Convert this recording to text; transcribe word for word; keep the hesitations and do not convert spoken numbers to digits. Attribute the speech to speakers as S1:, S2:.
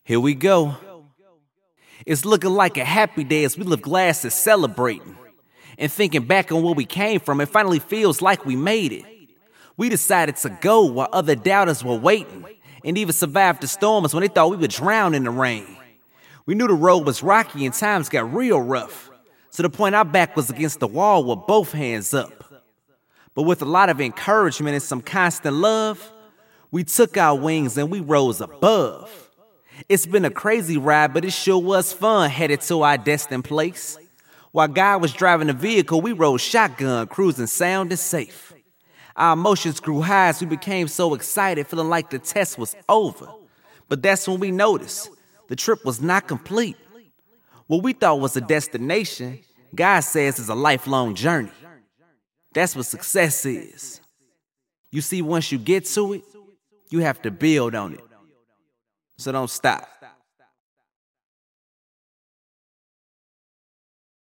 S1: Here we go. It's looking like a happy day as we lift glasses celebrating. And thinking back on where we came from, it finally feels like we made it. We decided to go while other doubters were waiting, and even survived the storms when they thought we would drown in the rain. We knew the road was rocky and times got real rough, to the point our back was against the wall with both hands up. But with a lot of encouragement and some constant love, we took our wings and we rose above. It's been a crazy ride, but it sure was fun headed to our destined place. While God was driving the vehicle, we rode shotgun, cruising sound and safe. Our emotions grew high as we became so excited, feeling like the test was over. But that's when we noticed the trip was not complete. What we thought was a destination, God says is a lifelong journey. That's what success is. You see, once you get to it, you have to build on it. So don't stop.